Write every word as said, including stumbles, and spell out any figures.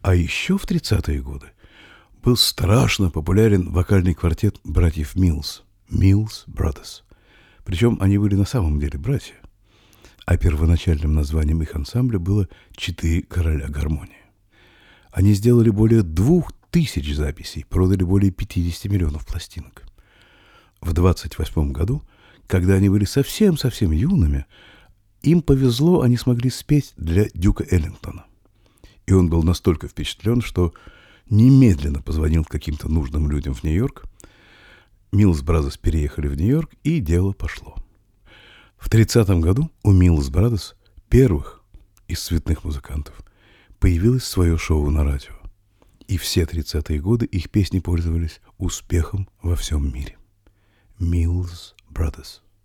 А еще в тридцатые годы был страшно популярен вокальный квартет братьев Миллс, Mills Brothers. Причем они были на самом деле братья, а первоначальным названием их ансамбля было «Четыре короля гармонии». Они сделали более двух тысяч записей, продали более пятидесяти миллионов пластинок. В двадцать восьмом году, когда они были совсем-совсем юными, им повезло, они смогли спеть для Дюка Эллингтона. И он был настолько впечатлен, что немедленно позвонил каким-то нужным людям в Нью-Йорк. Миллс Бразерс переехали в Нью-Йорк, и дело пошло. В тридцатом году у Миллс Бразерс, первых из цветных музыкантов, появилось свое шоу на радио. И все тридцатые годы их песни пользовались успехом во всем мире. Mills Brothers.